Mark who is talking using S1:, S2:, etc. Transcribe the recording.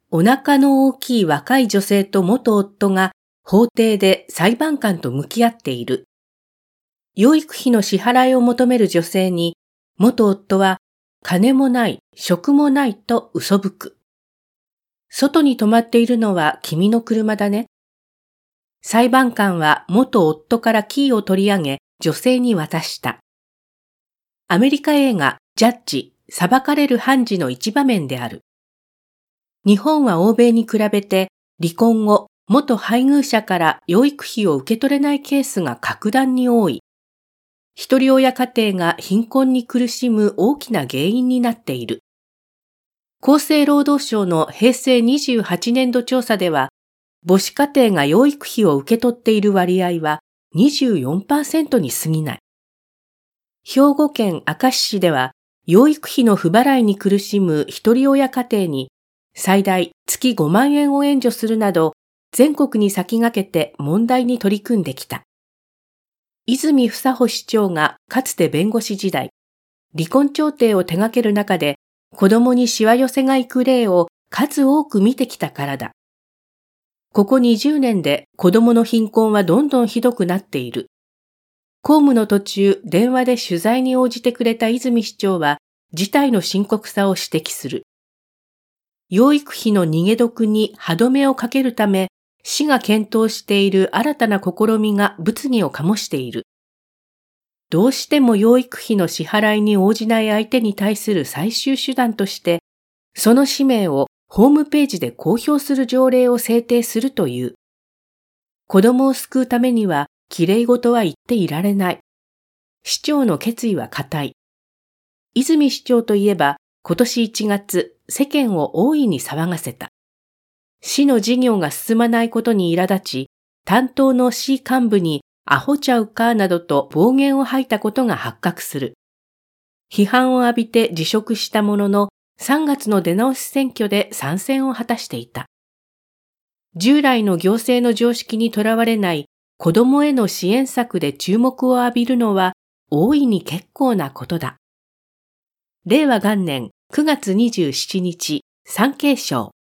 S1: お腹の大きい若い女性と元夫が法廷で裁判官と向き合っている。養育費の支払いを求める女性に、元夫は金もない、職もないと嘘吹く。外に止まっているのは君の車だね。裁判官は元夫からキーを取り上げ、女性に渡した。アメリカ映画ジャッジ、裁かれる判事の一場面である。日本は欧米に比べて離婚後、元配偶者から養育費を受け取れないケースが格段に多い。一人親家庭が貧困に苦しむ大きな原因になっている。厚生労働省の平成28年度調査では、母子家庭が養育費を受け取っている割合は 24% に過ぎない。兵庫県明石市では、養育費の不払いに苦しむ一人親家庭に最大月5万円を援助するなど、全国に先駆けて問題に取り組んできた。泉房穂市長がかつて弁護士時代、離婚調停を手掛ける中で子供にしわ寄せが行く例を数多く見てきたからだ。ここ20年で子供の貧困はどんどんひどくなっている。公務の途中、電話で取材に応じてくれた泉市長は、事態の深刻さを指摘する。養育費の逃げ得に歯止めをかけるため、市が検討している新たな試みが物議を醸している。どうしても養育費の支払いに応じない相手に対する最終手段として、その氏名をホームページで公表する条例を制定するという。子供を救うためには、きれい事は言っていられない。市長の決意は固い。泉市長といえば、今年1月、世間を大いに騒がせた。市の事業が進まないことに苛立ち、担当の市幹部にアホちゃうかなどと暴言を吐いたことが発覚する。批判を浴びて辞職したものの、3月の出直し選挙で参戦を果たしていた。従来の行政の常識にとらわれない子供への支援策で注目を浴びるのは大いに結構なことだ。令和元年9月27日、産経省。